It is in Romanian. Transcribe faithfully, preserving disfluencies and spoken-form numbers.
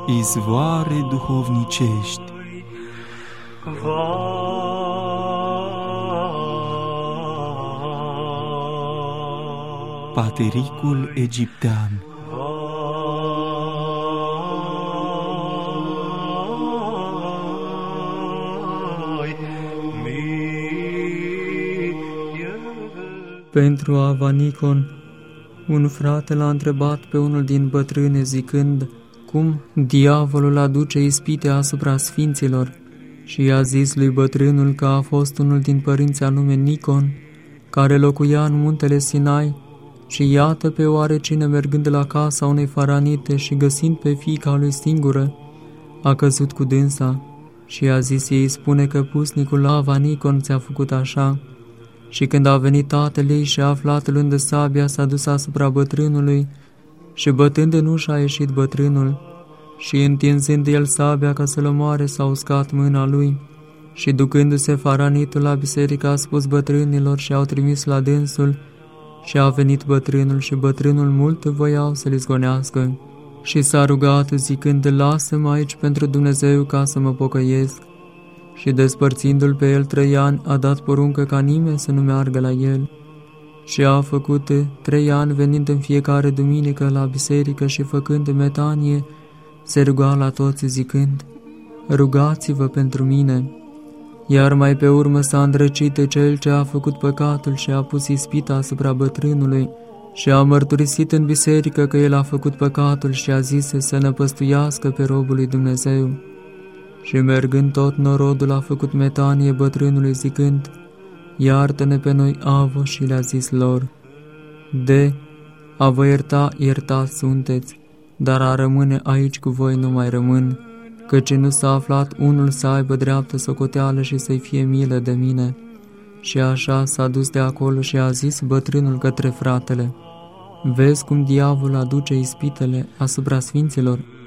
izvoare duhovnicești. Patericul egiptean. Pentru Avanicon, un frate l-a întrebat pe unul din bătrâne zicând cum diavolul aduce ispite asupra sfinților și i-a zis lui bătrânul că a fost unul din părinții anume Nicon, care locuia în muntele Sinai și iată pe oarecine mergând la casa unei faranite și găsind pe fiica lui singură, a căzut cu dânsa și i-a zis ei spune că pusnicul Avanicon ți-a făcut așa. Și când a venit tatăl ei și a aflat luând sabia, s-a dus asupra bătrânului și bătând în ușă a ieșit bătrânul și întinzând el sabia ca să-l omoare s-a uscat mâna lui și ducându-se faranitul la biserică a spus bătrânilor și au trimis la dânsul și a venit bătrânul și bătrânul mult voiau să-l izgonească și s-a rugat zicând lasă-mă aici pentru Dumnezeu ca să mă pocăiesc. Și despărțindu-l pe el trei ani, a dat poruncă ca nimeni să nu meargă la el. Și a făcut trei ani venind în fiecare duminică la biserică și făcând metanie, se ruga la toți zicând, rugați-vă pentru mine. Iar mai pe urmă s-a îndrăcit cel ce a făcut păcatul și a pus ispita asupra bătrânului și a mărturisit în biserică că el a făcut păcatul și a zis să năpăstuiască pe robul lui Dumnezeu. Și mergând tot norodul a făcut metanie bătrânului zicând, iartă-ne pe noi, Avo, și le-a zis lor, de a vă ierta, iertați sunteți, dar a rămâne aici cu voi nu mai rămân, căci nu s-a aflat unul să aibă dreaptă socoteală și să-i fie milă de mine. Și așa s-a dus de acolo și a zis bătrânul către fratele, vezi cum diavolul aduce ispitele asupra sfinților?